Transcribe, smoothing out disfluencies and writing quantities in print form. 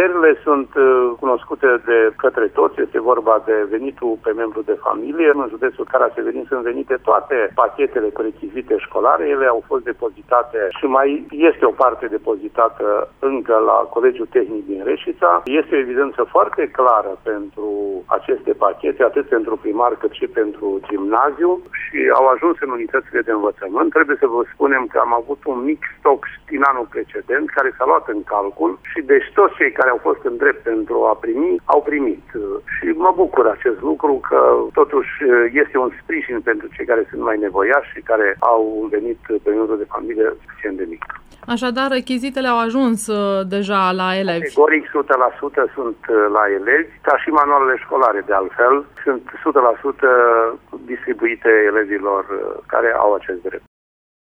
Criteriile sunt cunoscute de către toți, este vorba de venitul pe membru de familie. În județul Caraseverin sunt venite toate pachetele cu rechizite școlare, ele au fost depozitate și mai este o parte depozitată încă la Colegiul Tehnic din Reșița. Este o evidență foarte clară pentru aceste pachete, atât pentru primar cât și pentru gimnaziu, și au ajuns în unitățile de învățământ. Trebuie să vă spunem că am avut un mic stoc din anul precedent care s-a luat în calcul și deci toți cei care au fost în drept pentru a primi, au primit. Și mă bucur acest lucru că totuși este un sprijin pentru cei care sunt mai nevoiași și care au venit pe membru de familie suficient de mic. Așadar, rechizitele au ajuns deja la elevi. Categoric 100% sunt la elevi, ca și manualele școlare de altfel, sunt 100% distribuite elevilor care au acest drept.